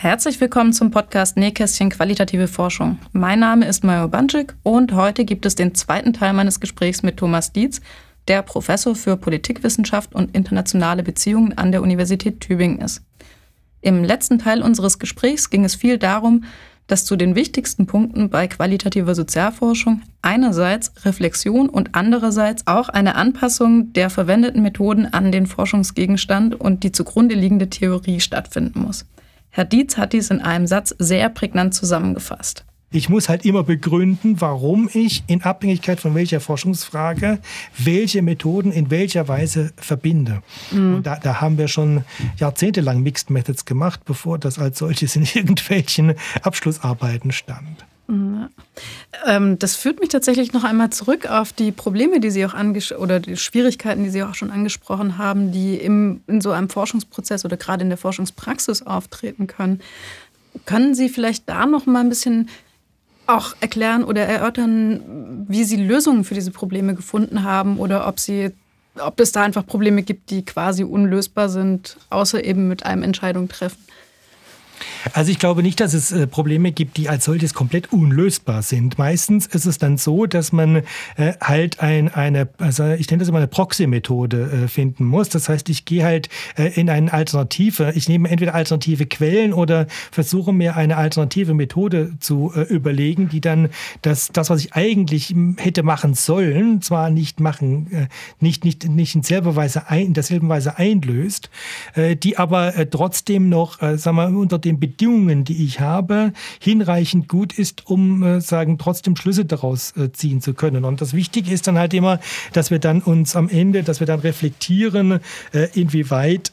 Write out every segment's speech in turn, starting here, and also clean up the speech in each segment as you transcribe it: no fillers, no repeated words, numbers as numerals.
Herzlich willkommen zum Podcast Nähkästchen Qualitative Forschung. Mein Name ist Majo Banschik und heute gibt es den zweiten Teil meines Gesprächs mit Thomas Dietz, der Professor für Politikwissenschaft und internationale Beziehungen an der Universität Tübingen ist. Im letzten Teil unseres Gesprächs ging es viel darum, dass zu den wichtigsten Punkten bei qualitativer Sozialforschung einerseits Reflexion und andererseits auch eine Anpassung der verwendeten Methoden an den Forschungsgegenstand und die zugrunde liegende Theorie stattfinden muss. Herr Dietz hat dies in einem Satz sehr prägnant zusammengefasst. Ich muss halt immer begründen, warum ich in Abhängigkeit von welcher Forschungsfrage welche Methoden in welcher Weise verbinde. Und da haben wir schon jahrzehntelang Mixed Methods gemacht, bevor das als solches in irgendwelchen Abschlussarbeiten stand. Das führt mich tatsächlich noch einmal zurück auf die Probleme, die Sie auch oder die Schwierigkeiten, die Sie auch schon angesprochen haben, die in so einem Forschungsprozess oder gerade in der Forschungspraxis auftreten können. Können Sie vielleicht da noch mal ein bisschen auch erklären oder erörtern, wie Sie Lösungen für diese Probleme gefunden haben oder ob es da einfach Probleme gibt, die quasi unlösbar sind, außer eben mit einem Entscheidung treffen? Also ich glaube nicht, dass es Probleme gibt, die als solches komplett unlösbar sind. Meistens ist es dann so, dass man halt also ich nenne das immer eine Proxy-Methode finden muss. Das heißt, ich gehe halt in eine Alternative. Ich nehme entweder alternative Quellen oder versuche mir eine alternative Methode zu überlegen, die dann das, was ich eigentlich hätte machen sollen, zwar nicht in derselben Weise einlöst, die aber trotzdem noch, unter den Bedingungen, die ich habe, hinreichend gut ist, um trotzdem Schlüsse daraus ziehen zu können. Und das Wichtige ist dann halt immer, dass wir dann uns am Ende, reflektieren, inwieweit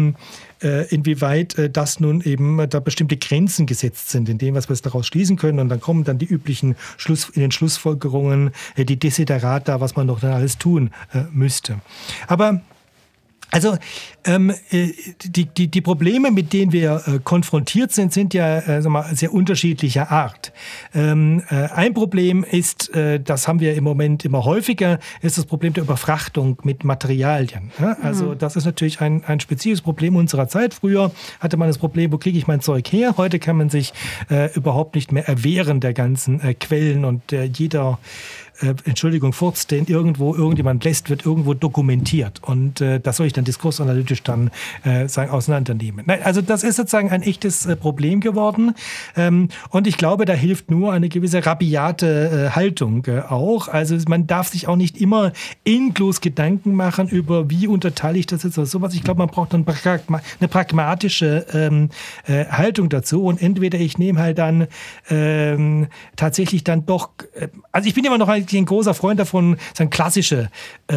das nun eben da bestimmte Grenzen gesetzt sind, in dem, was wir daraus schließen können. Und dann kommen dann die üblichen in den Schlussfolgerungen, die Desiderata, was man noch dann alles tun müsste. Aber also die Probleme, mit denen wir konfrontiert sind ja sehr unterschiedlicher Art. Ein Problem ist, das haben wir im Moment immer häufiger, ist das Problem der Überfrachtung mit Materialien. Also das ist natürlich ein spezifisches Problem unserer Zeit. Früher hatte man das Problem, wo kriege ich mein Zeug her? Heute kann man sich überhaupt nicht mehr erwehren der ganzen Quellen und jeder Furz, den irgendjemand lässt, wird irgendwo dokumentiert. Und das soll ich dann diskursanalytisch dann auseinandernehmen. Nein, also das ist sozusagen ein echtes Problem geworden. Und ich glaube, da hilft nur eine gewisse rabiate Haltung auch. Also man darf sich auch nicht immer endlos Gedanken machen über, wie unterteile ich das jetzt oder sowas. Ich glaube, man braucht dann eine pragmatische Haltung dazu. Und entweder ich nehme halt dann tatsächlich dann doch, also ich bin immer noch ein großer Freund davon, klassische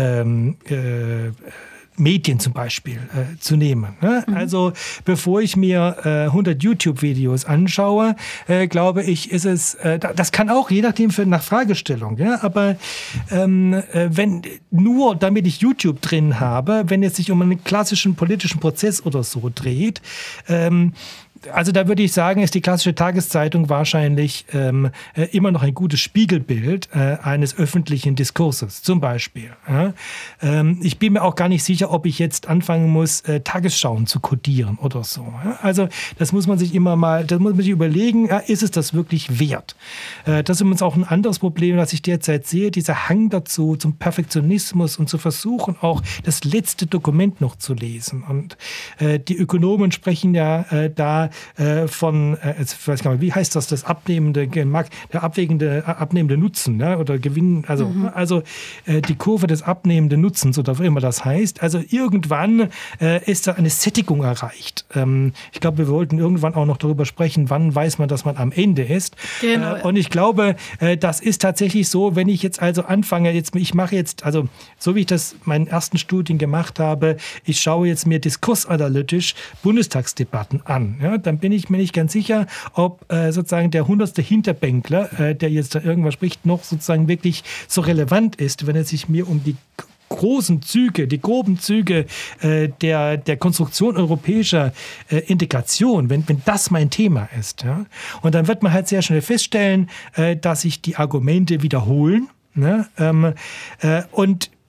Medien zum Beispiel zu nehmen. Ne? Also bevor ich mir 100 YouTube-Videos anschaue, glaube ich, ist es, das kann auch je nachdem nach Fragestellung, ja? Aber wenn nur damit ich YouTube drin habe, wenn es sich um einen klassischen politischen Prozess oder so dreht, also da würde ich sagen, ist die klassische Tageszeitung wahrscheinlich immer noch ein gutes Spiegelbild eines öffentlichen Diskurses, zum Beispiel. Ja? Ich bin mir auch gar nicht sicher, ob ich jetzt anfangen muss, Tagesschauen zu kodieren oder so. Ja? Also das muss man sich überlegen, ist es das wirklich wert? Das ist übrigens auch ein anderes Problem, das ich derzeit sehe, dieser Hang dazu, zum Perfektionismus und zu versuchen, auch das letzte Dokument noch zu lesen. Und die Ökonomen sprechen ja da von, ich weiß gar nicht, wie heißt das abnehmende Nutzen, ne? Oder Gewinn, also die Kurve des abnehmenden Nutzens oder was immer das heißt. Also irgendwann ist da eine Sättigung erreicht. Ich glaube, wir wollten irgendwann auch noch darüber sprechen, wann weiß man, dass man am Ende ist. Genau. Und ich glaube, das ist tatsächlich so, wenn ich jetzt also anfange, ich mache jetzt, also so wie ich das meinen ersten Studien gemacht habe, ich schaue jetzt mir diskursanalytisch Bundestagsdebatten an. Ja? Dann bin ich mir nicht ganz sicher, ob sozusagen der 100. Hinterbänkler, der jetzt da irgendwas spricht, noch sozusagen wirklich so relevant ist, wenn es sich mir um die großen Züge, die groben Züge der Konstruktion europäischer Integration, wenn das mein Thema ist. Ja? Und dann wird man halt sehr schnell feststellen, dass sich die Argumente wiederholen. Ne? Und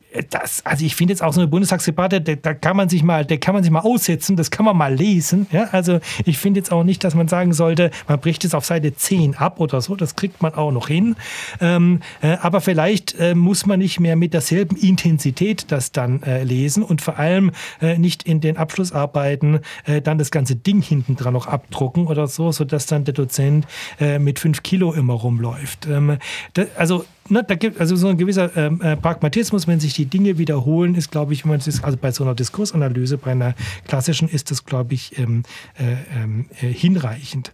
also ich finde jetzt auch so eine Bundestagsdebatte, da kann man sich mal aussetzen, das kann man mal lesen. Ja? Also ich finde jetzt auch nicht, dass man sagen sollte, man bricht es auf Seite 10 ab oder so, das kriegt man auch noch hin. Aber vielleicht muss man nicht mehr mit derselben Intensität das dann lesen und vor allem nicht in den Abschlussarbeiten dann das ganze Ding hinten dran noch abdrucken oder so, sodass dann der Dozent mit 5 Kilo immer rumläuft. Da gibt also so ein gewisser Pragmatismus, wenn sich die Dinge wiederholen, ist, glaube ich, wenn man das, also bei so einer Diskursanalyse, bei einer klassischen, ist das, glaube ich, hinreichend.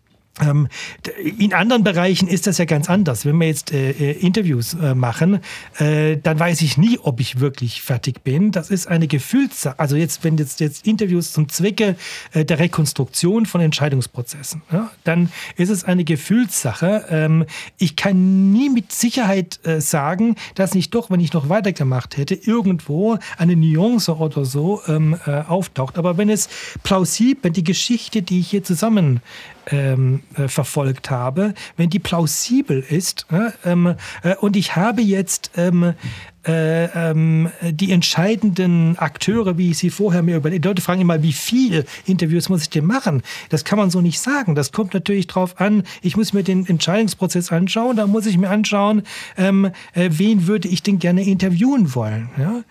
In anderen Bereichen ist das ja ganz anders. Wenn wir jetzt Interviews machen, dann weiß ich nie, ob ich wirklich fertig bin. Das ist eine Gefühlssache. Also wenn jetzt Interviews zum Zwecke der Rekonstruktion von Entscheidungsprozessen, ja, dann ist es eine Gefühlssache. Ich kann nie mit Sicherheit sagen, dass nicht doch, wenn ich noch weitergemacht hätte, irgendwo eine Nuance oder so auftaucht. Aber wenn es plausibel, die Geschichte, die ich hier zusammen verfolgt habe, wenn die plausibel ist und ich habe jetzt die entscheidenden Akteure, wie ich sie vorher mir überlegt. Die Leute fragen immer, wie viele Interviews muss ich denn machen? Das kann man so nicht sagen. Das kommt natürlich drauf an, ich muss mir den Entscheidungsprozess anschauen, da muss ich mir anschauen, wen würde ich denn gerne interviewen wollen. Ja?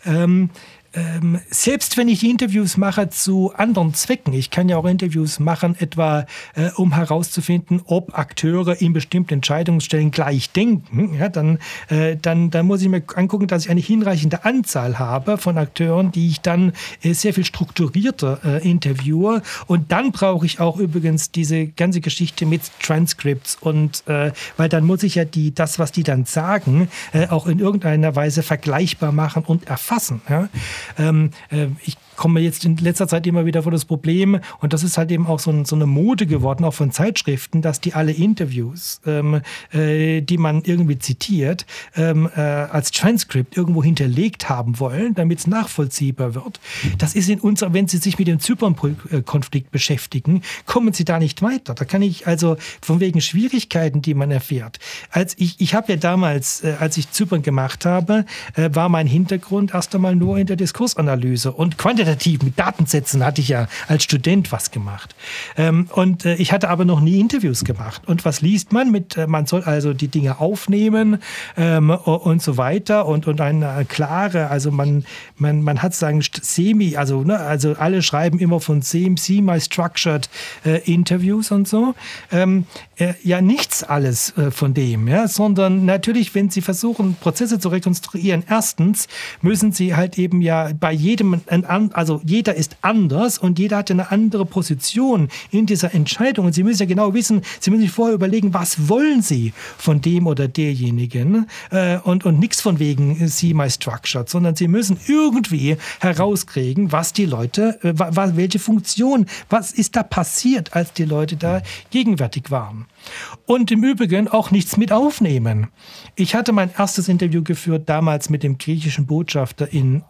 Selbst wenn ich Interviews mache zu anderen Zwecken, ich kann ja auch Interviews machen, etwa um herauszufinden, ob Akteure in bestimmten Entscheidungsstellen gleich denken, ja, dann muss ich mir angucken, dass ich eine hinreichende Anzahl habe von Akteuren, die ich dann sehr viel strukturierter interviewe. Und dann brauche ich auch übrigens diese ganze Geschichte mit Transcripts und weil dann muss ich ja das, was die dann sagen, auch in irgendeiner Weise vergleichbar machen und erfassen. Ja? Ich komme jetzt in letzter Zeit immer wieder vor das Problem, und das ist halt eben auch so eine Mode geworden, auch von Zeitschriften, dass die alle Interviews, die man irgendwie zitiert, als Transkript irgendwo hinterlegt haben wollen, damit es nachvollziehbar wird. Das ist in unserer, wenn Sie sich mit dem Zypern-Konflikt beschäftigen, kommen Sie da nicht weiter. Da kann ich also von wegen Schwierigkeiten, die man erfährt. Ich habe ja damals, als ich Zypern gemacht habe, war mein Hintergrund erst einmal nur in der Diskursanalyse und quantitativ mit Datensätzen hatte ich ja als Student was gemacht. Und ich hatte aber noch nie Interviews gemacht. Und was liest man? Man soll also die Dinge aufnehmen und so weiter und eine klare, also man hat sagen also alle schreiben immer von semi-structured Interviews und so. Ja, nichts alles von dem, ja, sondern natürlich, wenn Sie versuchen, Prozesse zu rekonstruieren, erstens müssen Sie halt eben ja bei jedem, also jeder ist anders und jeder hat eine andere Position in dieser Entscheidung. Und Sie müssen ja genau wissen, Sie müssen sich vorher überlegen, was wollen Sie von dem oder derjenigen und nichts von wegen semi-structured, sondern Sie müssen irgendwie herauskriegen, was die Leute, welche Funktion, was ist da passiert, als die Leute da gegenwärtig waren. Und im Übrigen auch nichts mit aufnehmen. Ich hatte mein erstes Interview geführt damals mit dem griechischen Botschafter in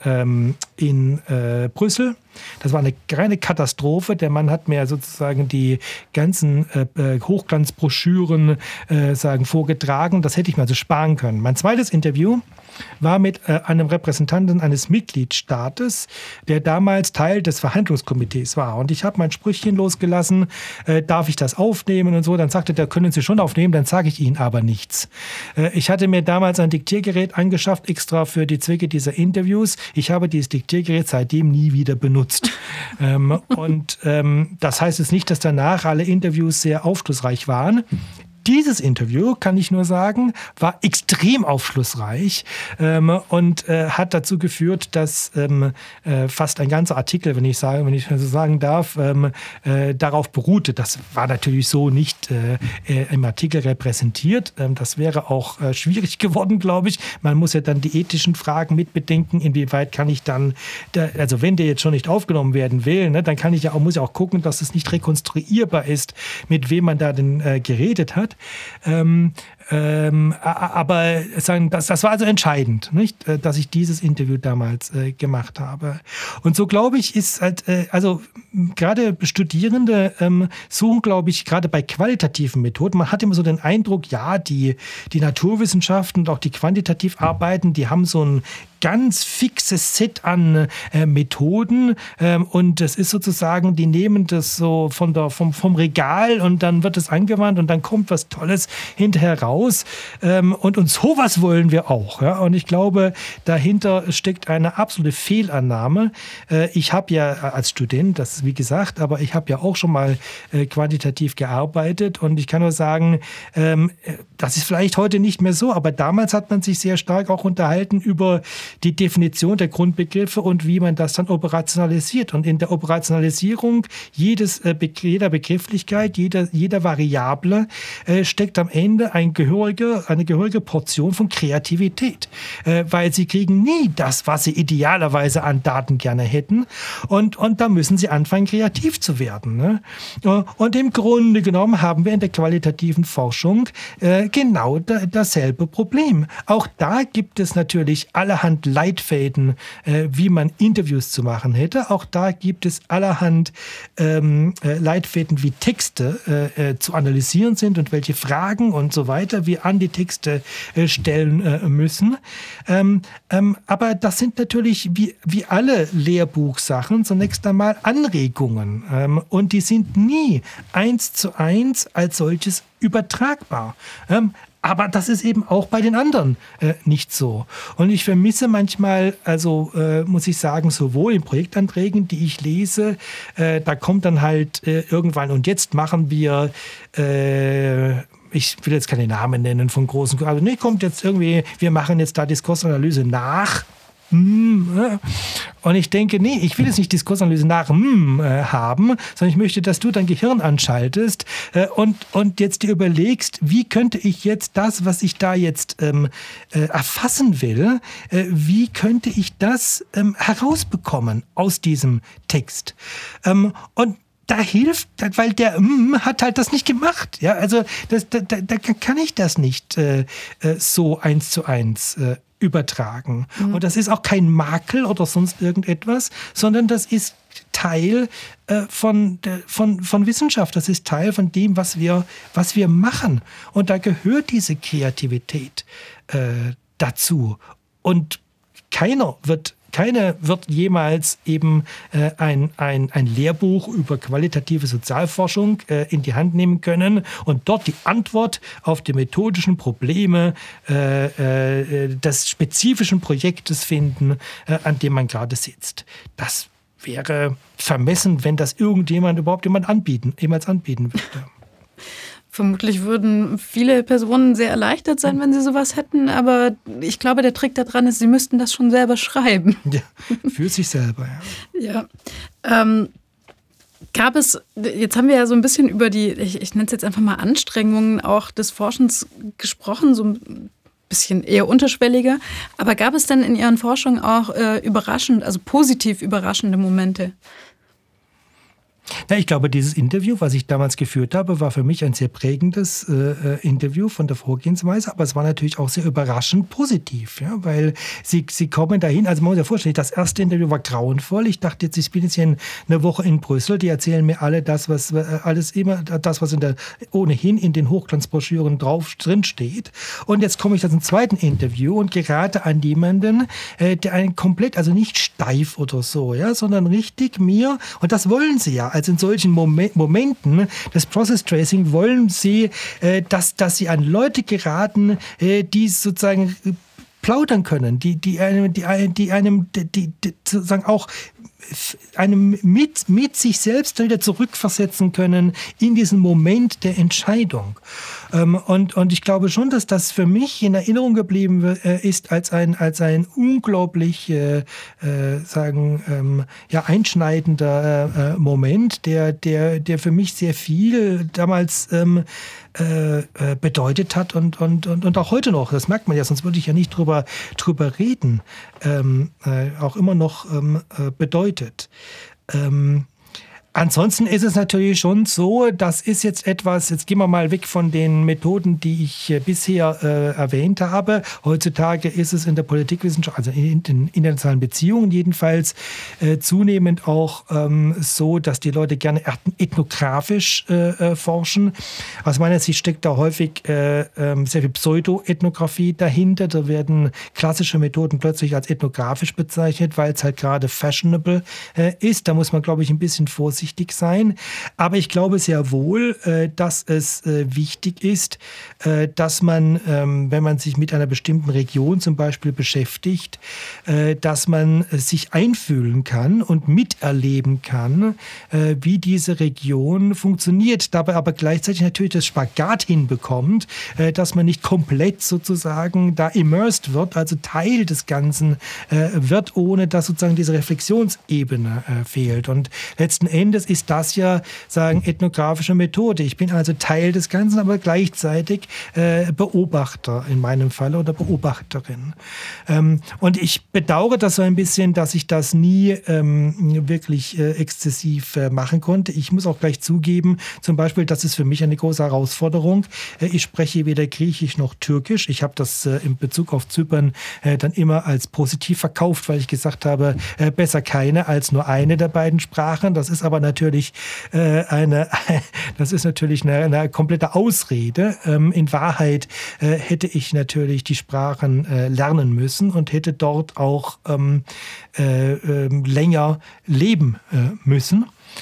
Brüssel. Das war eine reine Katastrophe. Der Mann hat mir sozusagen die ganzen Hochglanzbroschüren vorgetragen. Das hätte ich mir also sparen können. Mein zweites Interview war mit einem Repräsentanten eines Mitgliedstaates, der damals Teil des Verhandlungskomitees war. Und ich habe mein Sprüchchen losgelassen, darf ich das aufnehmen und so. Dann sagte der, können Sie schon aufnehmen, dann sage ich Ihnen aber nichts. Ich hatte mir damals ein Diktiergerät angeschafft, extra für die Zwecke dieser Interviews. Ich habe dieses Diktiergerät seitdem nie wieder benutzt. Das heißt jetzt nicht, dass danach alle Interviews sehr aufschlussreich waren. Dieses Interview, kann ich nur sagen, war extrem aufschlussreich und hat dazu geführt, dass fast ein ganzer Artikel, wenn ich so sagen darf, darauf beruhte. Das war natürlich so nicht im Artikel repräsentiert. Das wäre auch schwierig geworden, glaube ich. Man muss ja dann die ethischen Fragen mitbedenken, inwieweit kann ich dann, also wenn der jetzt schon nicht aufgenommen werden will, ne, dann muss ich auch gucken, dass es nicht rekonstruierbar ist, mit wem man da denn geredet hat. Aber sagen, das war also entscheidend, nicht, dass ich dieses Interview damals gemacht habe. Und so, glaube ich, ist halt, also gerade Studierende suchen, glaube ich, gerade bei qualitativen Methoden, man hat immer so den Eindruck, ja, die Naturwissenschaften und auch die quantitativ arbeiten, die haben so ein ganz fixes Set an Methoden und es ist sozusagen, die nehmen das so vom Regal und dann wird es angewandt und dann kommt was Tolles hinterher raus und sowas wollen wir auch. Ja? Und ich glaube, dahinter steckt eine absolute Fehlannahme. Ich habe ja als Student, das wie gesagt, aber ich habe ja auch schon mal quantitativ gearbeitet und ich kann nur sagen, das ist vielleicht heute nicht mehr so, aber damals hat man sich sehr stark auch unterhalten über die Definition der Grundbegriffe und wie man das dann operationalisiert. Und in der Operationalisierung jeder Begrifflichkeit, jeder Variable steckt am Ende eine gehörige Portion von Kreativität. Weil sie kriegen nie das, was sie idealerweise an Daten gerne hätten. Und da müssen sie anfangen, kreativ zu werden. Ne? Und im Grunde genommen haben wir in der qualitativen Forschung genau dasselbe Problem. Auch da gibt es natürlich allerhand Leitfäden, wie man Interviews zu machen hätte. Auch da gibt es allerhand Leitfäden, wie Texte zu analysieren sind und welche Fragen und so weiter wir an die Texte stellen müssen. Aber das sind natürlich wie alle Lehrbuchsachen zunächst einmal Anregungen. Und die sind nie 1:1 als solches übertragbar. Aber das ist eben auch bei den anderen nicht so. Und ich vermisse manchmal, also muss ich sagen, sowohl in Projektanträgen, die ich lese, da kommt dann halt irgendwann und jetzt machen wir, ich will jetzt keine Namen nennen von großen, also nee, kommt jetzt irgendwie, wir machen jetzt da Diskursanalyse nach. Und ich denke, nee, ich will jetzt nicht Diskursanalyse nach haben, sondern ich möchte, dass du dein Gehirn anschaltest und jetzt dir überlegst, wie könnte ich jetzt das, was ich da jetzt erfassen will, wie könnte ich das herausbekommen aus diesem Text. Und da hilft, weil der hat halt das nicht gemacht. Ja, also da kann ich das nicht so 1:1 übertragen. Und das ist auch kein Makel oder sonst irgendetwas, sondern das ist Teil von Wissenschaft. Das ist Teil von dem, was wir machen. Und da gehört diese Kreativität dazu. Und keiner wird jemals eben ein Lehrbuch über qualitative Sozialforschung in die Hand nehmen können und dort die Antwort auf die methodischen Probleme des spezifischen Projektes finden, an dem man gerade sitzt. Das wäre vermessen, wenn das überhaupt jemals anbieten würde. Vermutlich würden viele Personen sehr erleichtert sein, wenn sie sowas hätten, aber ich glaube, der Trick daran ist, sie müssten das schon selber schreiben. Ja, für sich selber, ja. Gab es, jetzt haben wir ja so ein bisschen über die, ich nenne es jetzt einfach mal Anstrengungen auch des Forschens gesprochen, so ein bisschen eher unterschwelliger, aber gab es denn in Ihren Forschungen auch positiv überraschende Momente? Ja, ich glaube, dieses Interview, was ich damals geführt habe, war für mich ein sehr prägendes Interview von der Vorgehensweise, aber es war natürlich auch sehr überraschend positiv, ja, weil sie kommen dahin, also man muss sich vorstellen, das erste Interview war grauenvoll, ich dachte jetzt, ich bin jetzt hier eine Woche in Brüssel, die erzählen mir alle das, was ohnehin in den Hochglanzbroschüren drin steht, und jetzt komme ich zum zweiten Interview und gerate an jemanden, der einen komplett, also nicht steif oder so, ja, sondern richtig mir, und das wollen sie ja, also in solchen Momenten des Process Tracing wollen sie, dass sie an Leute geraten, die sozusagen plaudern können, die einem sozusagen auch einem mit sich selbst wieder zurückversetzen können in diesen Moment der Entscheidung. Und ich glaube schon, dass das für mich in Erinnerung geblieben ist als ein unglaublich einschneidender Moment, der für mich sehr viel damals bedeutet hat und auch heute noch, das merkt man ja, sonst würde ich ja nicht drüber reden, auch immer noch bedeutet. Ansonsten ist es natürlich schon so, das ist jetzt etwas, jetzt gehen wir mal weg von den Methoden, die ich bisher erwähnt habe. Heutzutage ist es in der Politikwissenschaft, also in den internationalen Beziehungen jedenfalls, zunehmend auch so, dass die Leute gerne ethnografisch forschen. Aus meiner Sicht steckt da häufig sehr viel Pseudo-Ethnographie dahinter. Da werden klassische Methoden plötzlich als ethnografisch bezeichnet, weil es halt gerade fashionable ist. Da muss man, glaube ich, ein bisschen vorsichtig sein. Aber ich glaube sehr wohl, dass es wichtig ist, dass man, wenn man sich mit einer bestimmten Region zum Beispiel beschäftigt, dass man sich einfühlen kann und miterleben kann, wie diese Region funktioniert, dabei aber gleichzeitig natürlich das Spagat hinbekommt, dass man nicht komplett sozusagen da immersed wird, also Teil des Ganzen wird, ohne dass sozusagen diese Reflexionsebene fehlt. Und letzten Endes ist das ja, sagen, ethnografische Methode. Ich bin also Teil des Ganzen, aber gleichzeitig Beobachter in meinem Fall oder Beobachterin. Und ich bedauere das so ein bisschen, dass ich das nie wirklich exzessiv machen konnte. Ich muss auch gleich zugeben, zum Beispiel, das ist für mich eine große Herausforderung. Ich spreche weder Griechisch noch Türkisch. Ich habe das in Bezug auf Zypern dann immer als positiv verkauft, weil ich gesagt habe, besser keine als nur eine der beiden Sprachen. Das ist aber natürlich eine komplette Ausrede. In Wahrheit hätte ich natürlich die Sprachen lernen müssen und hätte dort auch länger leben müssen.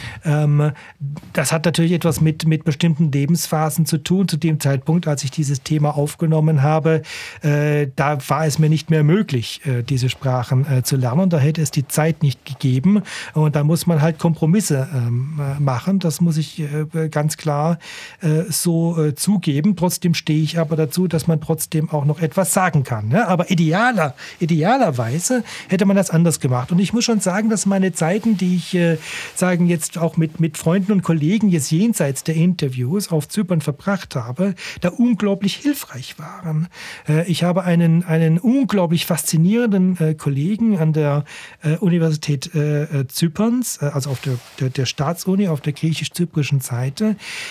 Das hat natürlich etwas mit bestimmten Lebensphasen zu tun. Zu dem Zeitpunkt, als ich dieses Thema aufgenommen habe, da war es mir nicht mehr möglich, diese Sprachen zu lernen. Da hätte es die Zeit nicht gegeben. Und da muss man halt Kompromisse machen. Das muss ich ganz klar so zugeben. Trotzdem stehe ich aber dazu, dass man trotzdem auch noch etwas sagen kann. Ne? Aber idealerweise hätte man das anders gemacht. Und ich muss schon sagen, dass meine Zeiten, die ich jetzt auch mit Freunden und Kollegen jetzt jenseits der Interviews auf Zypern verbracht habe, da unglaublich hilfreich waren. Ich habe einen unglaublich faszinierenden Kollegen an der Universität Zyperns, also auf der Staatsuni, auf der griechisch-zyprischen Seite,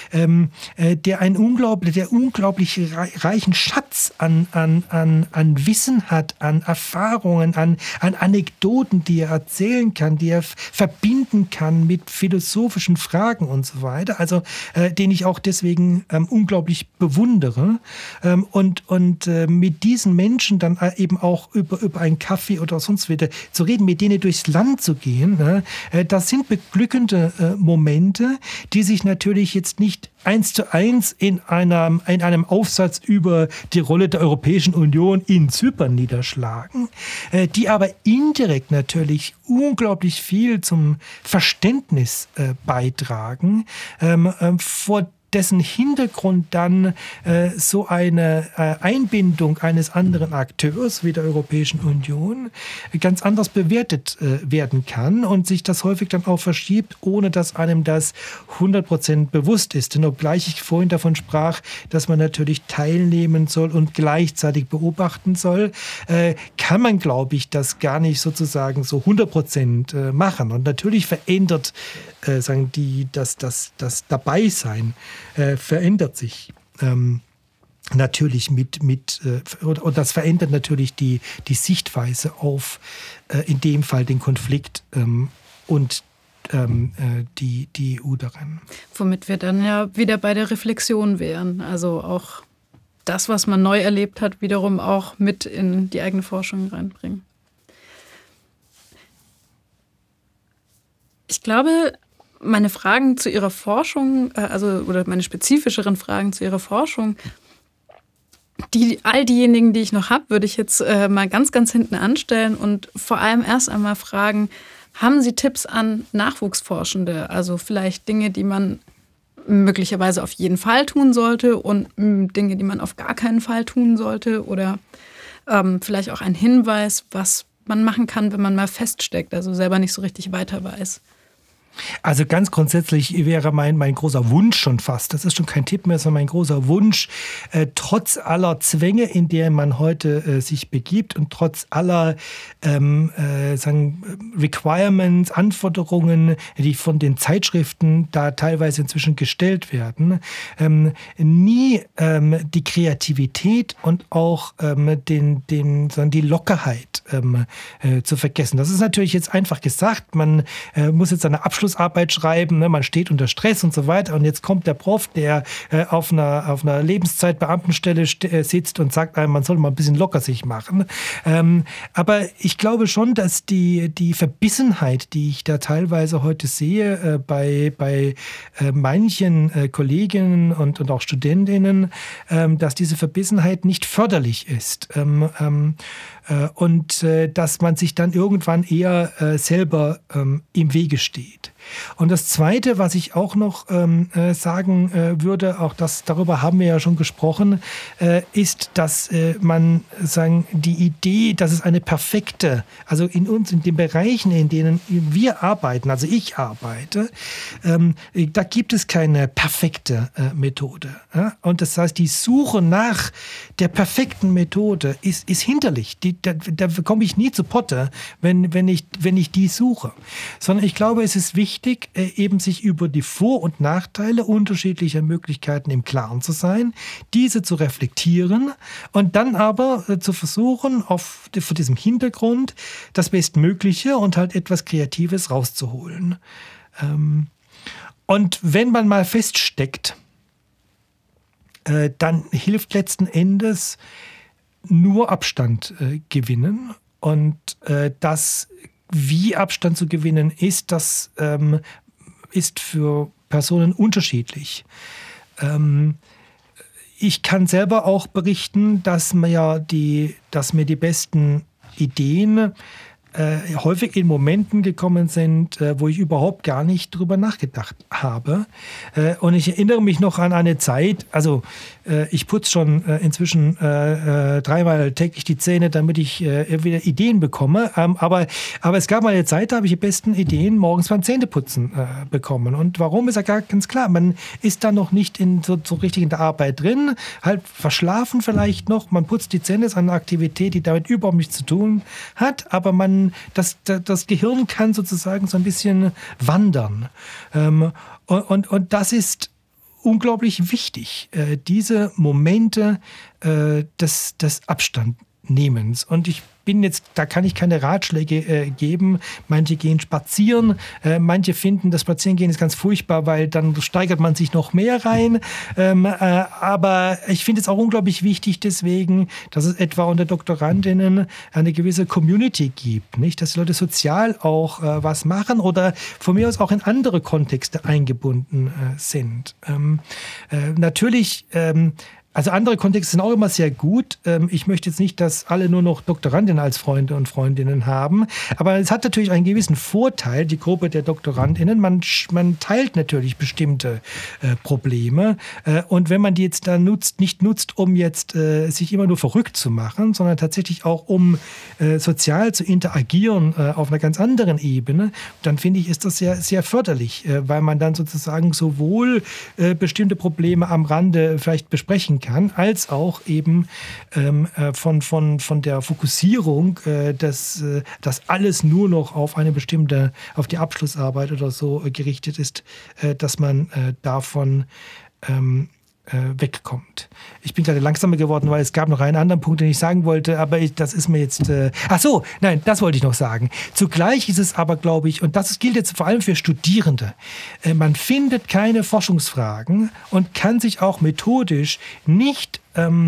der unglaublich reichen Schatz an Wissen hat, an Erfahrungen, an Anekdoten, die er erzählen kann, die er verbinden kann mit philosophischen Fragen und so weiter, also den ich auch deswegen unglaublich bewundere. Und mit diesen Menschen dann eben auch über einen Kaffee oder sonst wieder zu reden, mit denen durchs Land zu gehen, das sind beglückende Momente, die sich natürlich jetzt nicht 1:1 in einem Aufsatz über die Rolle der Europäischen Union in Zypern niederschlagen, die aber indirekt natürlich unglaublich viel zum Verständnis beitragen, vor dessen Hintergrund dann so eine Einbindung eines anderen Akteurs wie der Europäischen Union ganz anders bewertet werden kann und sich das häufig dann auch verschiebt, ohne dass einem das 100% bewusst ist. Denn obgleich ich vorhin davon sprach, dass man natürlich teilnehmen soll und gleichzeitig beobachten soll, kann man, glaube ich, das gar nicht sozusagen so 100% machen. Und natürlich verändert das Dabeisein verändert sich natürlich und das verändert natürlich die Sichtweise auf in dem Fall den Konflikt und die EU darin. Womit wir dann ja wieder bei der Reflexion wären, also auch das, was man neu erlebt hat, wiederum auch mit in die eigene Forschung reinbringen. Ich glaube, meine Fragen zu Ihrer Forschung, oder meine spezifischeren Fragen zu Ihrer Forschung, all diejenigen, die ich noch habe, würde ich jetzt mal ganz, ganz hinten anstellen und vor allem erst einmal fragen, haben Sie Tipps an Nachwuchsforschende? Also vielleicht Dinge, die man möglicherweise auf jeden Fall tun sollte und Dinge, die man auf gar keinen Fall tun sollte oder vielleicht auch ein Hinweis, was man machen kann, wenn man mal feststeckt, also selber nicht so richtig weiter weiß. Also ganz grundsätzlich wäre mein großer Wunsch schon fast, das ist schon kein Tipp mehr, sondern mein großer Wunsch, trotz aller Zwänge, in der man heute sich begibt und trotz aller Requirements, Anforderungen, die von den Zeitschriften da teilweise inzwischen gestellt werden, nie die Kreativität und auch die Lockerheit zu vergessen. Das ist natürlich jetzt einfach gesagt, man muss jetzt eine Abschlussarbeit schreiben, ne? Man steht unter Stress und so weiter und jetzt kommt der Prof, der auf einer Lebenszeitbeamtenstelle sitzt und sagt einem, man soll mal ein bisschen locker sich machen. Aber ich glaube schon, dass die Verbissenheit, die ich da teilweise heute sehe bei manchen Kolleginnen und auch Studentinnen, dass diese Verbissenheit nicht förderlich ist. Und dass man sich dann irgendwann eher selber im Wege steht. Und das Zweite, was ich auch noch sagen würde, auch darüber haben wir ja schon gesprochen, ist, dass man die Idee, dass es eine perfekte, also in den Bereichen, in denen wir arbeiten, also ich arbeite, da gibt es keine perfekte Methode. Ja? Und das heißt, die Suche nach der perfekten Methode ist hinderlich. Da komme ich nie zu Potte, wenn ich die suche. Sondern ich glaube, es ist wichtig, eben sich über die Vor- und Nachteile unterschiedlicher Möglichkeiten im Klaren zu sein, diese zu reflektieren und dann aber zu versuchen, vor diesem Hintergrund das Bestmögliche und halt etwas Kreatives rauszuholen. Und wenn man mal feststeckt, dann hilft letzten Endes nur Abstand gewinnen. Und wie Abstand zu gewinnen ist, das ist für Personen unterschiedlich. Ich kann selber auch berichten, dass mir die besten Ideen häufig in Momenten gekommen sind, wo ich überhaupt gar nicht drüber nachgedacht habe. Und ich erinnere mich noch an eine Zeit, also ich putze schon inzwischen 3-mal täglich die Zähne, damit ich wieder Ideen bekomme. Aber es gab mal eine Zeit, da habe ich die besten Ideen morgens beim Zähneputzen bekommen. Und warum, ist ja ganz klar. Man ist da noch nicht so richtig in der Arbeit drin, halt verschlafen vielleicht noch. Man putzt die Zähne, ist eine Aktivität, die damit überhaupt nichts zu tun hat, aber das Gehirn kann sozusagen so ein bisschen wandern. Und das ist unglaublich wichtig, diese Momente des Abstandnehmens. Und da kann ich keine Ratschläge geben. Manche gehen spazieren, manche finden, das Spazierengehen ist ganz furchtbar, weil dann steigert man sich noch mehr rein. Aber ich finde es auch unglaublich wichtig deswegen, dass es etwa unter Doktorandinnen eine gewisse Community gibt, nicht? Dass die Leute sozial auch was machen oder von mir aus auch in andere Kontexte eingebunden sind. Natürlich Also andere Kontexte sind auch immer sehr gut. Ich möchte jetzt nicht, dass alle nur noch Doktorandinnen als Freunde und Freundinnen haben. Aber es hat natürlich einen gewissen Vorteil, die Gruppe der Doktorandinnen. Man teilt natürlich bestimmte Probleme. Und wenn man die jetzt dann nicht nutzt, um jetzt sich immer nur verrückt zu machen, sondern tatsächlich auch um sozial zu interagieren auf einer ganz anderen Ebene, dann finde ich, ist das sehr, sehr förderlich, weil man dann sozusagen sowohl bestimmte Probleme am Rande vielleicht besprechen kann, als auch eben von der Fokussierung, dass alles nur noch auf die Abschlussarbeit oder so gerichtet ist, dass man davon wegkommt. Ich bin gerade langsamer geworden, weil es gab noch einen anderen Punkt, den ich sagen wollte, aber das ist mir jetzt... das wollte ich noch sagen. Zugleich ist es aber, glaube ich, und das gilt jetzt vor allem für Studierende, man findet keine Forschungsfragen und kann sich auch methodisch nicht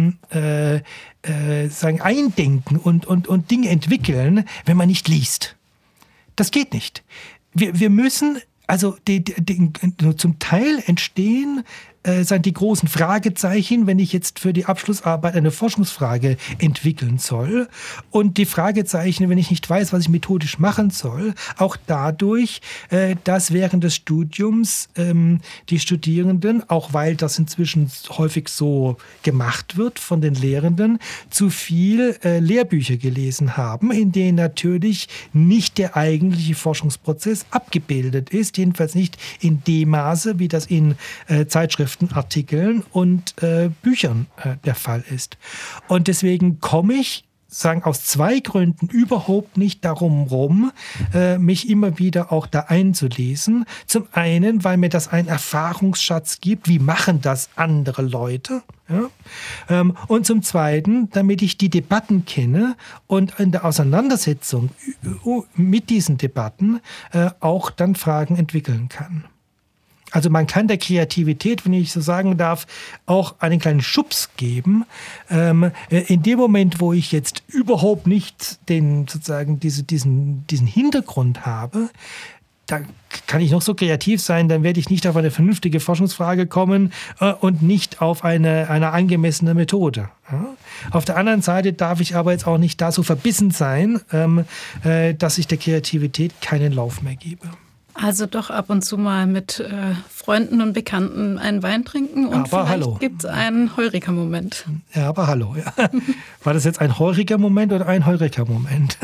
eindenken und Dinge entwickeln, wenn man nicht liest. Das geht nicht. Wir müssen, also zum Teil entstehen sind die großen Fragezeichen, wenn ich jetzt für die Abschlussarbeit eine Forschungsfrage entwickeln soll. Und die Fragezeichen, wenn ich nicht weiß, was ich methodisch machen soll, auch dadurch, dass während des Studiums die Studierenden, auch weil das inzwischen häufig so gemacht wird von den Lehrenden, zu viel Lehrbücher gelesen haben, in denen natürlich nicht der eigentliche Forschungsprozess abgebildet ist, jedenfalls nicht in dem Maße, wie das in Zeitschriften, Artikeln und Büchern der Fall ist. Und deswegen komme ich aus 2 Gründen überhaupt nicht darum rum, mich immer wieder auch da einzulesen. Zum einen, weil mir das einen Erfahrungsschatz gibt, wie machen das andere Leute. Ja? Und zum Zweiten, damit ich die Debatten kenne und in der Auseinandersetzung mit diesen Debatten auch dann Fragen entwickeln kann. Also man kann der Kreativität, wenn ich so sagen darf, auch einen kleinen Schubs geben. In dem Moment, wo ich jetzt überhaupt nicht diesen Hintergrund habe, da kann ich noch so kreativ sein, dann werde ich nicht auf eine vernünftige Forschungsfrage kommen und nicht auf eine angemessene Methode. Ja? Auf der anderen Seite darf ich aber jetzt auch nicht da so verbissen sein, dass ich der Kreativität keinen Lauf mehr gebe. Also doch ab und zu mal mit Freunden und Bekannten einen Wein trinken und aber vielleicht gibt es einen Heureka-Moment. Ja, aber hallo. Ja. War das jetzt ein Heureka-Moment oder ein Heureka-Moment?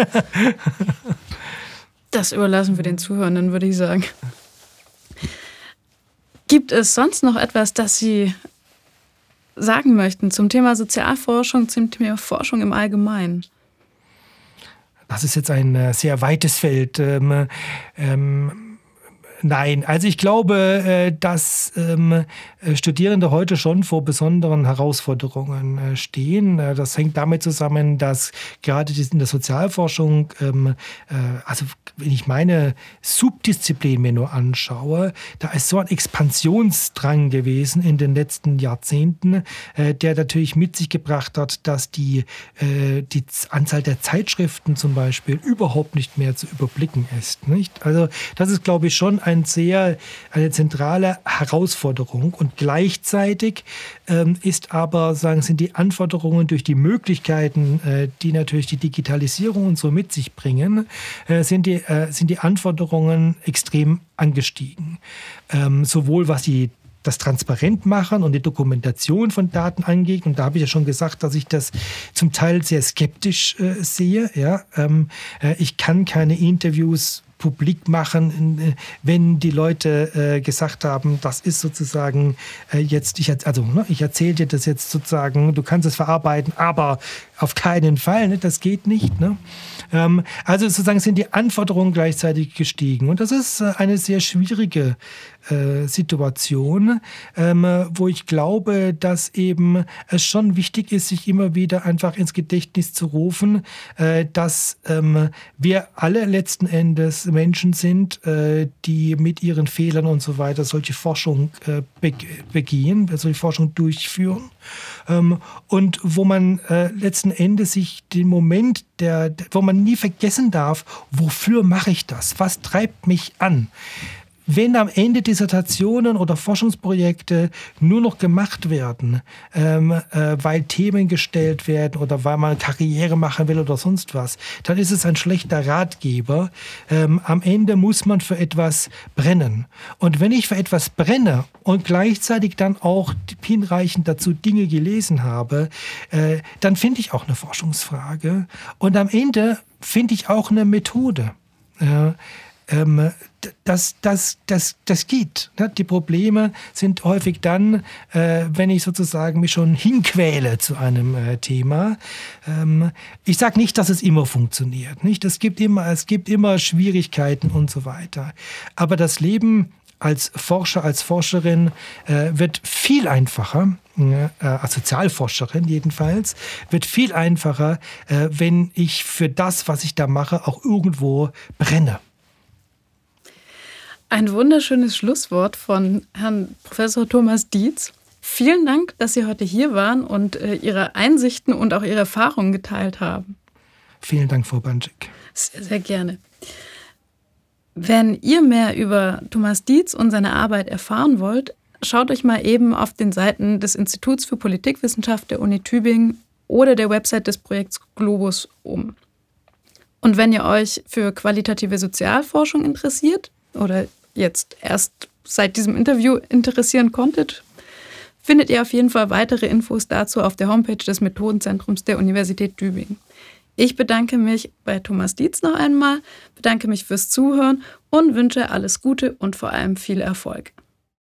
Das überlassen wir den Zuhörenden, würde ich sagen. Gibt es sonst noch etwas, das Sie sagen möchten zum Thema Sozialforschung, zum Thema Forschung im Allgemeinen? Das ist jetzt ein sehr weites Feld. Nein, also ich glaube, dass Studierende heute schon vor besonderen Herausforderungen stehen. Das hängt damit zusammen, dass gerade in der Sozialforschung, also wenn ich meine Subdisziplin mir nur anschaue, da ist so ein Expansionsdrang gewesen in den letzten Jahrzehnten, der natürlich mit sich gebracht hat, dass die Anzahl der Zeitschriften zum Beispiel überhaupt nicht mehr zu überblicken ist. Nicht? Also das ist, glaube ich, schon eine zentrale Herausforderung. Und gleichzeitig sind die Anforderungen durch die Möglichkeiten, die natürlich die Digitalisierung und so mit sich bringen, sind die Anforderungen extrem angestiegen. Sowohl was das Transparentmachen und die Dokumentation von Daten angeht. Und da habe ich ja schon gesagt, dass ich das zum Teil sehr skeptisch sehe. Ja? Ich kann keine Interviews publik machen, wenn die Leute gesagt haben, das ist sozusagen ich erzähle dir das jetzt sozusagen, du kannst es verarbeiten, aber auf keinen Fall, ne? Das geht nicht. Ne? Also sozusagen sind die Anforderungen gleichzeitig gestiegen. Und das ist eine sehr schwierige Situation, wo ich glaube, dass eben es schon wichtig ist, sich immer wieder einfach ins Gedächtnis zu rufen, dass wir alle letzten Endes Menschen sind, die mit ihren Fehlern und so weiter solche Forschung begehen, solche Forschung durchführen. Und wo man letzten Endes sich den Moment, wo man nie vergessen darf, wofür mache ich das? Was treibt mich an? Wenn am Ende Dissertationen oder Forschungsprojekte nur noch gemacht werden, weil Themen gestellt werden oder weil man Karriere machen will oder sonst was, dann ist es ein schlechter Ratgeber. Am Ende muss man für etwas brennen. Und wenn ich für etwas brenne und gleichzeitig dann auch hinreichend dazu Dinge gelesen habe, dann finde ich auch eine Forschungsfrage. Und am Ende finde ich auch eine Methode. Das geht. Die Probleme sind häufig dann, wenn ich sozusagen mich schon hinquäle zu einem Thema. Ich sage nicht, dass es immer funktioniert. Nicht? Es gibt immer Schwierigkeiten und so weiter. Aber das Leben als Forscher, als Forscherin wird viel einfacher, als Sozialforscherin jedenfalls, wird viel einfacher, wenn ich für das, was ich da mache, auch irgendwo brenne. Ein wunderschönes Schlusswort von Herrn Professor Thomas Dietz. Vielen Dank, dass Sie heute hier waren und Ihre Einsichten und auch Ihre Erfahrungen geteilt haben. Vielen Dank, Frau Banczyk. Sehr, sehr gerne. Wenn ihr mehr über Thomas Dietz und seine Arbeit erfahren wollt, schaut euch mal eben auf den Seiten des Instituts für Politikwissenschaft der Uni Tübingen oder der Website des Projekts Globus um. Und wenn ihr euch für qualitative Sozialforschung interessiert oder jetzt erst seit diesem Interview interessieren konntet, findet ihr auf jeden Fall weitere Infos dazu auf der Homepage des Methodenzentrums der Universität Tübingen. Ich bedanke mich bei Thomas Dietz noch einmal, bedanke mich fürs Zuhören und wünsche alles Gute und vor allem viel Erfolg.